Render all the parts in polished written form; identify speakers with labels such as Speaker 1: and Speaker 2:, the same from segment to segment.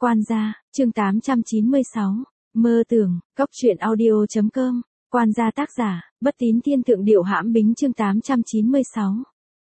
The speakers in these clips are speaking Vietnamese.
Speaker 1: Quan gia, chương 896. Mơ tưởng, cóc truyện audio.com. Quan gia tác giả, Bất Tín Thiên Thượng Điệu Hãm Bính chương 896.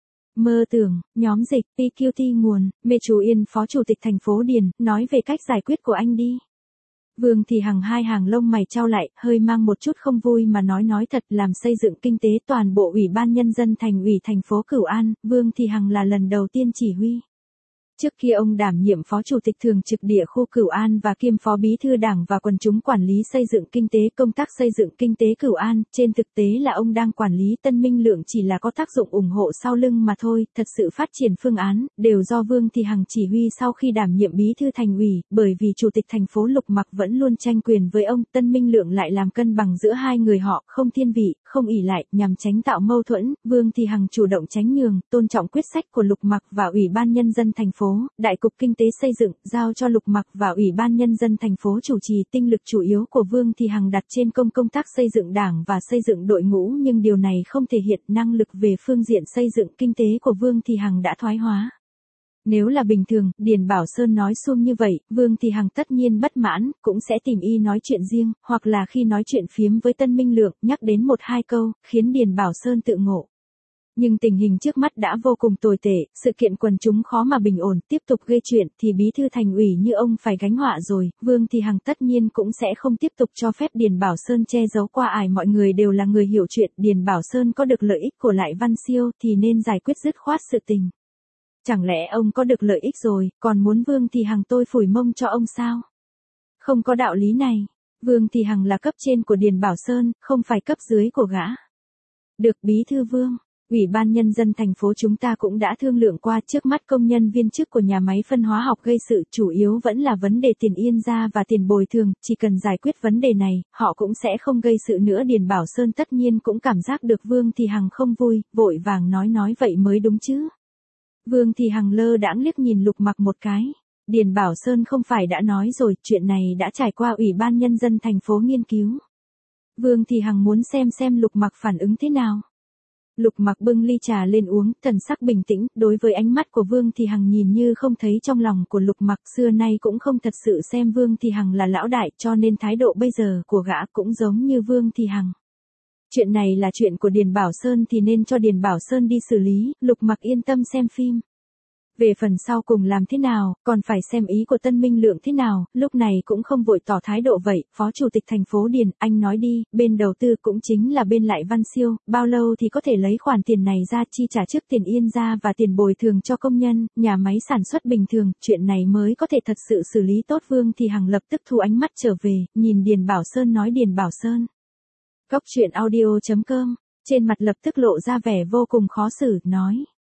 Speaker 1: Mơ tưởng, nhóm dịch, PQT nguồn, Mê Chú Yên Phó Chủ tịch thành phố Điền, nói về cách giải quyết của anh đi. Vương Thị Hằng hai hàng lông mày chau lại, hơi mang một chút không vui mà nói thật làm xây dựng kinh tế toàn bộ Ủy ban Nhân dân thành ủy thành phố Cửu An, Vương Thị Hằng là lần đầu tiên chỉ huy. Trước kia ông đảm nhiệm Phó Chủ tịch Thường trực Địa khu Cửu An và kiêm Phó Bí thư Đảng và Quần chúng quản lý xây dựng kinh tế công tác xây dựng kinh tế Cửu An, trên thực tế là ông đang quản lý Tân Minh Lượng chỉ là có tác dụng ủng hộ sau lưng mà thôi, thật sự phát triển phương án, đều do Vương Thị Hằng chỉ huy sau khi đảm nhiệm Bí thư Thành ủy, bởi vì Chủ tịch thành phố Lục Mặc vẫn luôn tranh quyền với ông, Tân Minh Lượng lại làm cân bằng giữa hai người họ, không thiên vị, không ỷ lại, nhằm tránh tạo mâu thuẫn, Vương Thị Hằng chủ động tránh nhường, tôn trọng quyết sách của Lục Mặc và Ủy ban Nhân dân thành phố. Đại cục kinh tế xây dựng, giao cho Lục Mặc và Ủy ban Nhân dân thành phố chủ trì, tinh lực chủ yếu của Vương Thị Hằng đặt trên công tác xây dựng đảng và xây dựng đội ngũ, nhưng điều này không thể hiện năng lực về phương diện xây dựng kinh tế của Vương Thị Hằng đã thoái hóa. Nếu là bình thường, Điền Bảo Sơn nói suông như vậy, Vương Thị Hằng tất nhiên bất mãn, cũng sẽ tìm y nói chuyện riêng, hoặc là khi nói chuyện phiếm với Tân Minh Lượng, nhắc đến một hai câu, khiến Điền Bảo Sơn tự ngộ. Nhưng tình hình trước mắt đã vô cùng tồi tệ, sự kiện quần chúng khó mà bình ổn, tiếp tục gây chuyện thì bí thư thành ủy như ông phải gánh họa rồi, Vương Thị Hằng tất nhiên cũng sẽ không tiếp tục cho phép Điền Bảo Sơn che giấu qua ải, mọi người đều là người hiểu chuyện, Điền Bảo Sơn có được lợi ích của Lại Văn Siêu thì nên giải quyết dứt khoát sự tình. Chẳng lẽ ông có được lợi ích rồi, còn muốn Vương Thị Hằng tôi phủi mông cho ông sao? Không có đạo lý này, Vương Thị Hằng là cấp trên của Điền Bảo Sơn, không phải cấp dưới của gã. Được bí thư Vương. Ủy ban Nhân dân thành phố chúng ta cũng đã thương lượng qua, trước mắt công nhân viên chức của nhà máy phân hóa học gây sự, chủ yếu vẫn là vấn đề tiền yên gia và tiền bồi thường, chỉ cần giải quyết vấn đề này, họ cũng sẽ không gây sự nữa. Điền Bảo Sơn tất nhiên cũng cảm giác được Vương Thị Hằng không vui, vội vàng nói vậy mới đúng chứ. Vương Thị Hằng lơ đãng liếc nhìn Lục Mặc một cái. Điền Bảo Sơn không phải đã nói rồi, chuyện này đã trải qua Ủy ban Nhân dân thành phố nghiên cứu. Vương Thị Hằng muốn xem Lục Mặc phản ứng thế nào. Lục Mặc bưng ly trà lên uống, thần sắc bình tĩnh, đối với ánh mắt của Vương Thị Hằng nhìn như không thấy trong lòng của Lục Mặc, xưa nay cũng không thật sự xem Vương Thị Hằng là lão đại, cho nên thái độ bây giờ của gã cũng giống như Vương Thị Hằng. Chuyện này là chuyện của Điền Bảo Sơn thì nên cho Điền Bảo Sơn đi xử lý, Lục Mặc yên tâm xem phim. Về phần sau cùng làm thế nào, còn phải xem ý của Tân Minh Lượng thế nào, lúc này cũng không vội tỏ thái độ vậy, Phó Chủ tịch thành phố Điền, anh nói đi, bên đầu tư cũng chính là bên Lại Văn Siêu, bao lâu thì có thể lấy khoản tiền này ra chi trả trước tiền yên gia và tiền bồi thường cho công nhân, nhà máy sản xuất bình thường, chuyện này mới có thể thật sự xử lý tốt. Vương Thị Hằng lập tức thu ánh mắt trở về, nhìn Điền Bảo Sơn nói Điền Bảo Sơn. Cóc truyện audio.com, trên mặt lập tức lộ ra vẻ vô cùng khó xử, nói.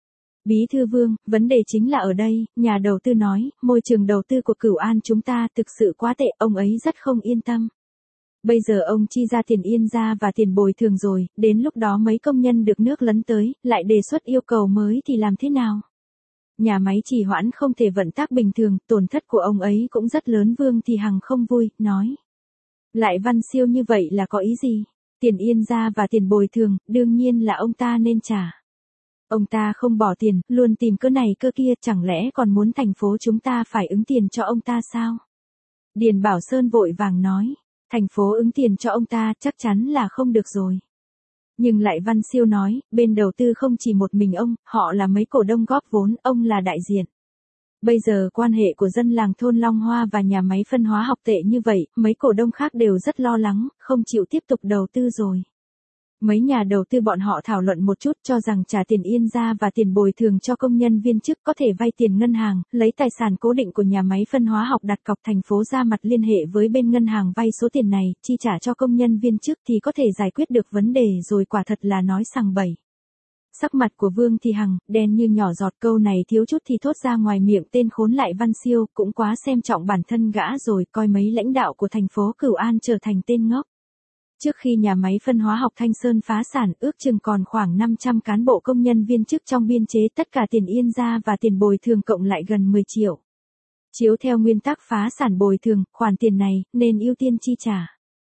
Speaker 1: Bí thư Vương, vấn đề chính là ở đây, nhà đầu tư nói, môi trường đầu tư của Cửu An chúng ta thực sự quá tệ, ông ấy rất không yên tâm. Bây giờ ông chi ra tiền yên gia và tiền bồi thường rồi, đến lúc đó mấy công nhân được nước lấn tới, lại đề xuất yêu cầu mới thì làm thế nào? Nhà máy trì hoãn không thể vận tác bình thường, tổn thất của ông ấy cũng rất lớn. Vương Thị Hằng không vui, nói. Lại Văn Siêu như vậy là có ý gì? Tiền yên gia và tiền bồi thường, đương nhiên là ông ta nên trả. Ông ta không bỏ tiền, luôn tìm cơ này cơ kia, chẳng lẽ còn muốn thành phố chúng ta phải ứng tiền cho ông ta sao? Điền Bảo Sơn vội vàng nói, thành phố ứng tiền cho ông ta chắc chắn là không được rồi. Nhưng Lại Văn Siêu nói, bên đầu tư không chỉ một mình ông, họ là mấy cổ đông góp vốn, ông là đại diện. Bây giờ quan hệ của dân làng thôn Long Hoa và nhà máy phân hóa học tệ như vậy, mấy cổ đông khác đều rất lo lắng, không chịu tiếp tục đầu tư rồi. Mấy nhà đầu tư bọn họ thảo luận một chút cho rằng trả tiền yên gia và tiền bồi thường cho công nhân viên chức có thể vay tiền ngân hàng, lấy tài sản cố định của nhà máy phân hóa học đặt cọc, thành phố ra mặt liên hệ với bên ngân hàng vay số tiền này, chi trả cho công nhân viên chức thì có thể giải quyết được vấn đề rồi, quả thật là nói sằng bậy. Sắc mặt của Vương Thị Hằng, đen như nhỏ giọt, câu này thiếu chút thì thốt ra ngoài miệng, tên khốn Lại Văn Siêu, cũng quá xem trọng bản thân gã rồi, coi mấy lãnh đạo của thành phố Cửu An trở thành tên ngốc. Trước khi nhà máy phân hóa học Thanh Sơn phá sản, ước chừng còn khoảng 500 cán bộ công nhân viên chức trong biên chế, tất cả tiền yên gia và tiền bồi thường cộng lại gần 10 triệu. Chiếu theo nguyên tắc phá sản bồi thường, khoản tiền này nên ưu tiên chi trả.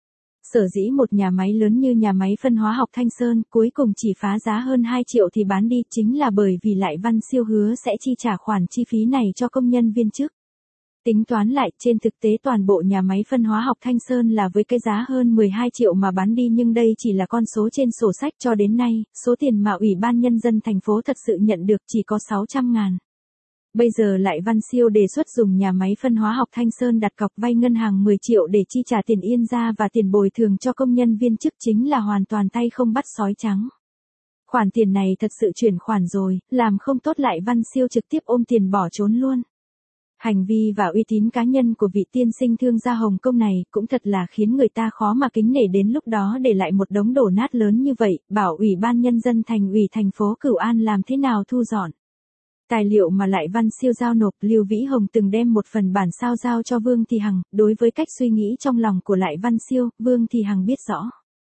Speaker 1: Sở dĩ một nhà máy lớn như nhà máy phân hóa học Thanh Sơn cuối cùng chỉ phá giá hơn 2 triệu thì bán đi, chính là bởi vì Lại Văn Siêu hứa sẽ chi trả khoản chi phí này cho công nhân viên chức. Tính toán lại, trên thực tế toàn bộ nhà máy phân hóa học Thanh Sơn là với cái giá hơn 12 triệu mà bán đi, nhưng đây chỉ là con số trên sổ sách. Cho đến nay, số tiền mà Ủy ban Nhân dân thành phố thật sự nhận được chỉ có 600.000. Bây giờ lại Văn Siêu đề xuất dùng nhà máy phân hóa học Thanh Sơn đặt cọc vay ngân hàng 10 triệu để chi trả tiền yên gia và tiền bồi thường cho công nhân viên chức, chính là hoàn toàn tay không bắt sói trắng. Khoản tiền này thật sự chuyển khoản rồi, làm không tốt lại Văn Siêu trực tiếp ôm tiền bỏ trốn luôn. Hành vi và uy tín cá nhân của vị tiên sinh thương gia Hồng Kông này cũng thật là khiến người ta khó mà kính nể, đến lúc đó để lại một đống đổ nát lớn như vậy, bảo Ủy ban Nhân dân thành ủy thành phố Cửu An làm thế nào thu dọn. Tài liệu mà lại Văn Siêu giao nộp, Lưu Vĩ Hồng từng đem một phần bản sao giao cho Vương Thị Hằng. Đối với cách suy nghĩ trong lòng của lại Văn Siêu, Vương Thị Hằng biết rõ.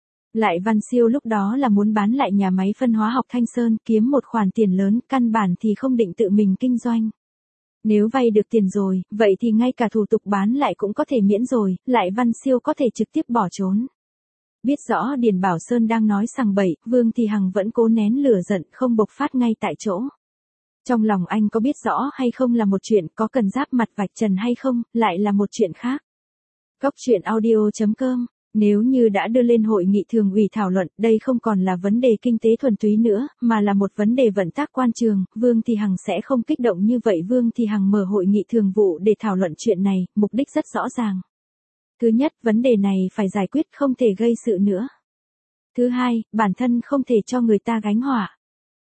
Speaker 1: Lại Văn Siêu lúc đó là muốn bán lại nhà máy phân hóa học Thanh Sơn, kiếm một khoản tiền lớn, căn bản thì không định tự mình kinh doanh. Nếu vay được tiền rồi, vậy thì ngay cả thủ tục bán lại cũng có thể miễn rồi, lại Văn Siêu có thể trực tiếp bỏ trốn. Biết rõ Điền Bảo Sơn đang nói sằng bậy, Vương Thị Hằng vẫn cố nén lửa giận không bộc phát ngay tại chỗ. Trong lòng anh có biết rõ hay không là một chuyện, có cần giáp mặt vạch trần hay không, lại là một chuyện khác. Góc truyện audio.com. Nếu như đã đưa lên hội nghị thường ủy thảo luận, đây không còn là vấn đề kinh tế thuần túy nữa, mà là một vấn đề vận tác quan trường, Vương Thị Hằng sẽ không kích động như vậy. Vương Thị Hằng mở hội nghị thường vụ để thảo luận chuyện này, mục đích rất rõ ràng. Thứ nhất, vấn đề này phải giải quyết, không thể gây sự nữa. Thứ hai, bản thân không thể cho người ta gánh họa.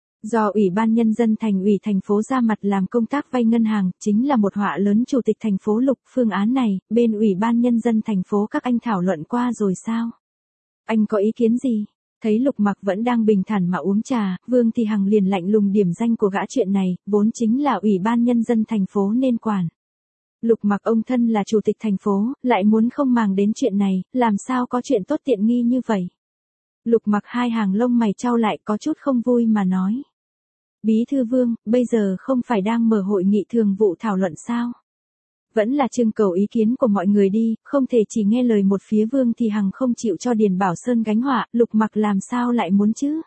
Speaker 1: Do Ủy ban Nhân dân thành ủy thành phố ra mặt làm công tác vay ngân hàng, chính là một họa lớn. Chủ tịch thành phố Lục, phương án này, bên Ủy ban Nhân dân thành phố các anh thảo luận qua rồi sao? Anh có ý kiến gì? Thấy Lục Mặc vẫn đang bình thản mà uống trà, Vương Thị Hằng liền lạnh lùng điểm danh của gã, chuyện này, vốn chính là Ủy ban Nhân dân thành phố nên quản. Lục Mặc ông thân là chủ tịch thành phố, lại muốn không màng đến chuyện này, làm sao có chuyện tốt tiện nghi như vậy? Lục Mặc hai hàng lông mày chau lại, có chút không vui mà nói. Bí thư Vương, bây giờ không phải đang mở hội nghị thường vụ thảo luận sao? Vẫn là trưng cầu ý kiến của mọi người đi, không thể chỉ nghe lời một phía. Vương Thị Hằng không chịu cho Điền Bảo Sơn gánh họa, Lục Mặc làm sao lại muốn chứ?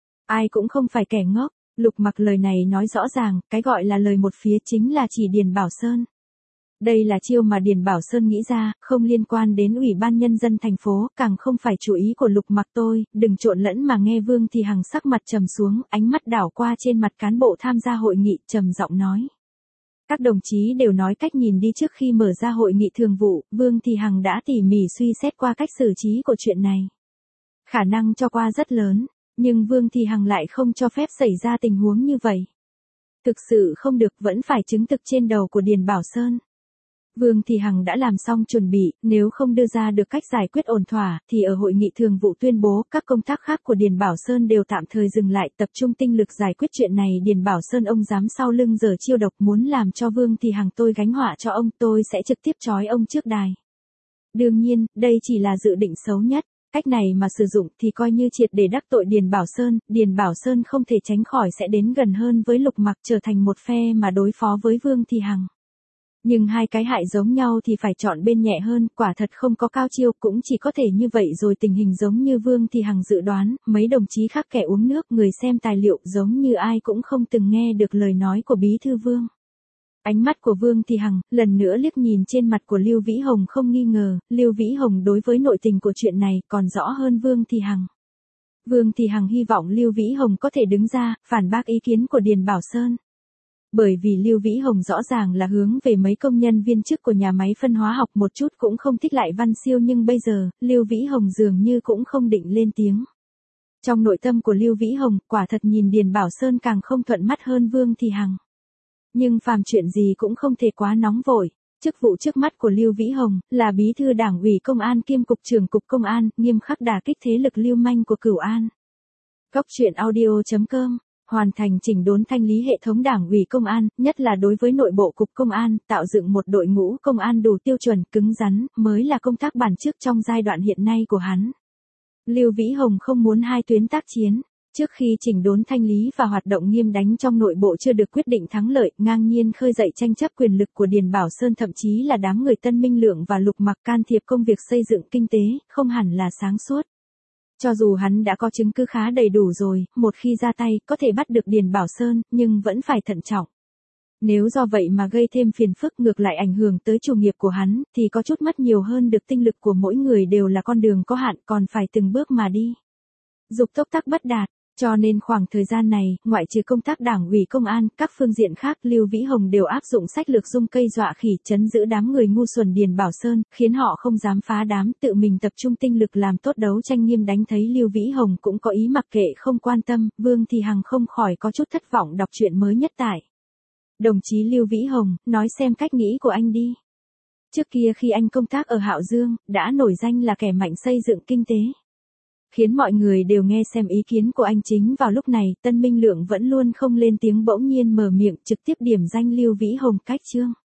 Speaker 1: Ai cũng không phải kẻ ngốc, Lục Mặc lời này nói rõ ràng, cái gọi là lời một phía chính là chỉ Điền Bảo Sơn. Đây là chiêu mà Điền Bảo Sơn nghĩ ra, không liên quan đến Ủy ban Nhân dân thành phố, càng không phải chủ ý của Lục Mặc tôi, đừng trộn lẫn mà nghe. Vương Thị Hằng sắc mặt trầm xuống, ánh mắt đảo qua trên mặt cán bộ tham gia hội nghị, trầm giọng nói. Các đồng chí đều nói cách nhìn đi, trước khi mở ra hội nghị thường vụ, Vương Thị Hằng đã tỉ mỉ suy xét qua cách xử trí của chuyện này. Khả năng cho qua rất lớn, nhưng Vương Thị Hằng lại không cho phép xảy ra tình huống như vậy. Thực sự không được, vẫn phải chứng thực trên đầu của Điền Bảo Sơn. Vương Thị Hằng đã làm xong chuẩn bị, nếu không đưa ra được cách giải quyết ổn thỏa, thì ở hội nghị thường vụ tuyên bố các công tác khác của Điền Bảo Sơn đều tạm thời dừng lại, tập trung tinh lực giải quyết chuyện này. Điền Bảo Sơn ông dám sau lưng giở chiêu độc, muốn làm cho Vương Thị Hằng tôi gánh họa cho ông, tôi sẽ trực tiếp trói ông trước đài. Đương nhiên, đây chỉ là dự định xấu nhất, cách này mà sử dụng thì coi như triệt để đắc tội Điền Bảo Sơn. Điền Bảo Sơn không thể tránh khỏi sẽ đến gần hơn với Lục Mặc, trở thành một phe mà đối phó với Vương Thị Hằng. Nhưng hai cái hại giống nhau thì phải chọn bên nhẹ hơn, quả thật không có cao chiêu, cũng chỉ có thể như vậy rồi. Tình hình giống như Vương Thị Hằng dự đoán, mấy đồng chí khác kẻ uống nước, người xem tài liệu giống như ai cũng không từng nghe được lời nói của Bí thư Vương. Ánh mắt của Vương Thị Hằng lần nữa liếc nhìn trên mặt của Lưu Vĩ Hồng, không nghi ngờ, Lưu Vĩ Hồng đối với nội tình của chuyện này còn rõ hơn Vương Thị Hằng. Vương Thị Hằng hy vọng Lưu Vĩ Hồng có thể đứng ra, phản bác ý kiến của Điền Bảo Sơn. Bởi vì Lưu Vĩ Hồng rõ ràng là hướng về mấy công nhân viên chức của nhà máy phân hóa học, một chút cũng không thích lại Văn Siêu, nhưng bây giờ, Lưu Vĩ Hồng dường như cũng không định lên tiếng. Trong nội tâm của Lưu Vĩ Hồng, quả thật nhìn Điền Bảo Sơn càng không thuận mắt hơn Vương Thị Hằng. Nhưng phàm chuyện gì cũng không thể quá nóng vội. Chức vụ trước mắt của Lưu Vĩ Hồng là Bí thư Đảng ủy Công an kiêm Cục trưởng Cục Công an, nghiêm khắc đả kích thế lực lưu manh của Cửu An. Góc truyện audio.com. Hoàn thành chỉnh đốn thanh lý hệ thống Đảng ủy Công an, nhất là đối với nội bộ Cục Công an, tạo dựng một đội ngũ công an đủ tiêu chuẩn, cứng rắn, mới là công tác bản trước trong giai đoạn hiện nay của hắn. Lưu Vĩ Hồng không muốn hai tuyến tác chiến. Trước khi chỉnh đốn thanh lý và hoạt động nghiêm đánh trong nội bộ chưa được quyết định thắng lợi, ngang nhiên khơi dậy tranh chấp quyền lực của Điền Bảo Sơn, thậm chí là đám người Tân Minh Lượng và Lục Mặc can thiệp công việc xây dựng kinh tế, không hẳn là sáng suốt. Cho dù hắn đã có chứng cứ khá đầy đủ rồi, một khi ra tay, có thể bắt được Điền Bảo Sơn, nhưng vẫn phải thận trọng. Nếu do vậy mà gây thêm phiền phức ngược lại ảnh hưởng tới chủ nghiệp của hắn, thì có chút mất nhiều hơn được tinh lực của mỗi người đều là con đường có hạn còn phải từng bước mà đi. Dục tốc tắc bất đạt. Cho nên khoảng thời gian này, ngoại trừ công tác đảng ủy công an, các phương diện khác Lưu Vĩ Hồng đều áp dụng sách lược dung cây dọa khỉ trấn giữ đám người ngu xuẩn Điền Bảo Sơn, khiến họ không dám phá đám, tự mình tập trung tinh lực làm tốt đấu tranh nghiêm đánh. Thấy Lưu Vĩ Hồng cũng có ý mặc kệ không quan tâm, Vương Thị Hằng không khỏi có chút thất vọng đọc truyện mới nhất tại. Đồng chí Lưu Vĩ Hồng, nói xem cách nghĩ của anh đi. Trước kia khi anh công tác ở Hạo Dương, đã nổi danh là kẻ mạnh xây dựng kinh tế. Khiến mọi người đều nghe xem ý kiến của anh. Chính vào lúc này, Tân Minh Lượng vẫn luôn không lên tiếng bỗng nhiên mở miệng trực tiếp điểm danh Lưu Vĩ Hồng cách chương.